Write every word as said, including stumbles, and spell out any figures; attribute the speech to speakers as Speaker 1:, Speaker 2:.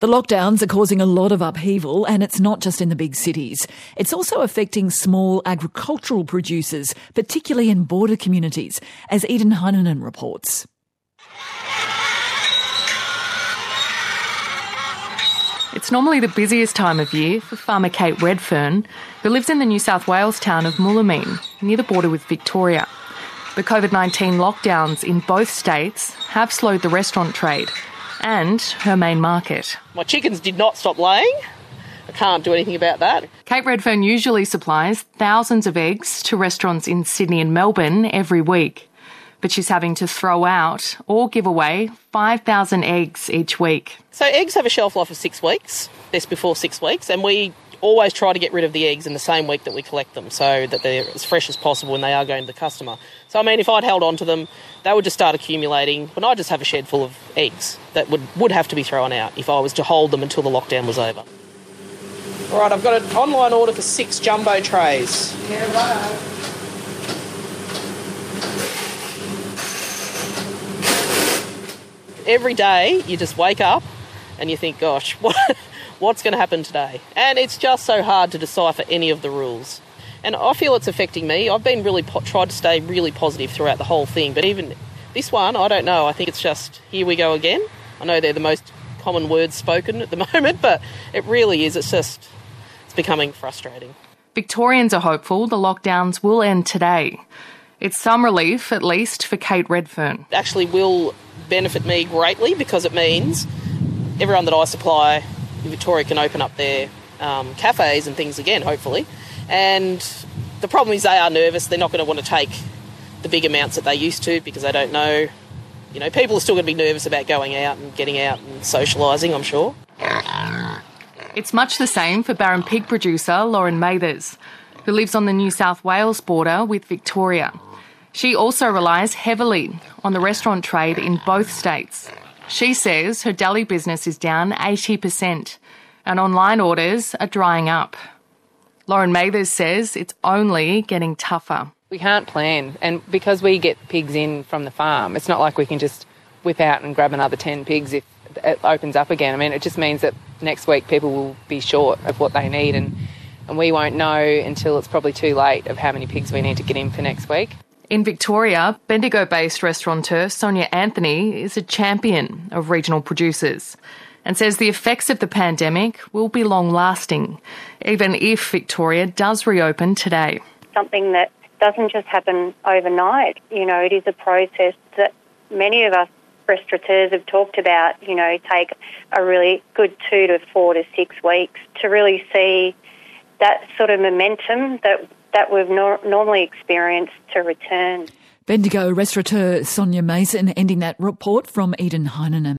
Speaker 1: The lockdowns are causing a lot of upheaval, and it's not just in the big cities. It's also affecting small agricultural producers, particularly in border communities, as Eden Heinonen reports.
Speaker 2: It's normally the busiest time of year for farmer Kate Redfern, who lives in the New South Wales town of Moolameen, near the border with Victoria. The COVID nineteen lockdowns in both states have slowed the restaurant trade and her main market.
Speaker 3: My chickens did not stop laying. I can't do anything about that.
Speaker 2: Kate Redfern usually supplies thousands of eggs to restaurants in Sydney and Melbourne every week, but she's having to throw out or give away five thousand eggs each week.
Speaker 3: So eggs have a shelf life of six weeks, best before six weeks, and we always try to get rid of the eggs in the same week that we collect them so that they're as fresh as possible when they are going to the customer. So, I mean, if I'd held on to them, they would just start accumulating, but I'd just have a shed full of eggs that would, would have to be thrown out if I was to hold them until the lockdown was over. All right, I've got an online order for six jumbo trays.
Speaker 4: Yeah, right.
Speaker 3: Every day you just wake up and you think, gosh, what... what's going to happen today? And it's just so hard to decipher any of the rules. And I feel it's affecting me. I've been really po- tried to stay really positive throughout the whole thing, but even this one, I don't know. I think it's just, here we go again. I know they're the most common words spoken at the moment, but it really is. It's just, it's becoming frustrating.
Speaker 2: Victorians are hopeful the lockdowns will end today. It's some relief, at least, for Kate Redfern.
Speaker 3: It actually will benefit me greatly because it means everyone that I supply in Victoria can open up their um, cafes and things again, hopefully. And the problem is they are nervous. They're not going to want to take the big amounts that they used to because they don't know. You know, people are still going to be nervous about going out and getting out and socialising, I'm sure.
Speaker 2: It's much the same for Barron pig producer Lauren Mathers, who lives on the New South Wales border with Victoria. She also relies heavily on the restaurant trade in both states. She says her deli business is down eighty percent and online orders are drying up. Lauren Mathers says it's only getting tougher.
Speaker 4: We can't plan, and because we get pigs in from the farm, it's not like we can just whip out and grab another ten pigs if it opens up again. I mean, it just means that next week people will be short of what they need, and, and we won't know until it's probably too late of how many pigs we need to get in for next week.
Speaker 2: In Victoria, Bendigo-based restaurateur Sonia Anthony is a champion of regional producers and says the effects of the pandemic will be long-lasting, even if Victoria does reopen today.
Speaker 5: Something that doesn't just happen overnight. You know, it is a process that many of us restaurateurs have talked about, you know, take a really good two to four to six weeks to really see that sort of momentum that that we've no- normally experienced to return.
Speaker 1: Bendigo restaurateur Sonia Mason ending that report from Eden Heinonen.